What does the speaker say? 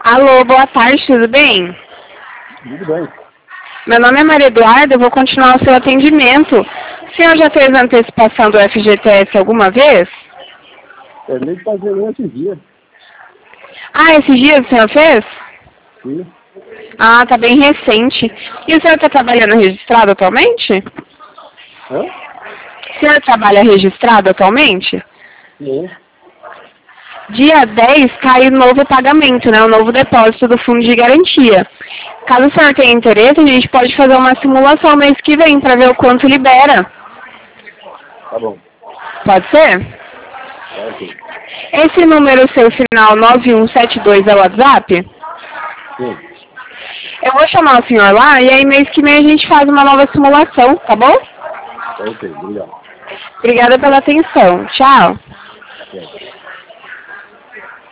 Alô, boa tarde, tudo bem? Tudo bem. Meu nome é Maria Eduarda, eu vou continuar o seu atendimento. O senhor já fez a antecipação do FGTS alguma vez? Nem fazer um esses dias. Ah, esses dias o senhor fez? Sim. Ah, tá bem recente. E o senhor está trabalhando registrado atualmente? Hã? O senhor trabalha registrado atualmente? Sim. Dia 10 cai o novo pagamento, né? O novo depósito do fundo de garantia. Caso o senhor tenha interesse, a gente pode fazer uma simulação mês que vem para ver o quanto libera. Tá bom. Pode ser? Tá ok. Esse número seu final 9172 é o WhatsApp? Sim. Eu vou chamar o senhor lá e aí mês que vem a gente faz uma nova simulação, tá bom? Tá ok. Obrigado. Obrigada pela atenção. Tchau. Tchau.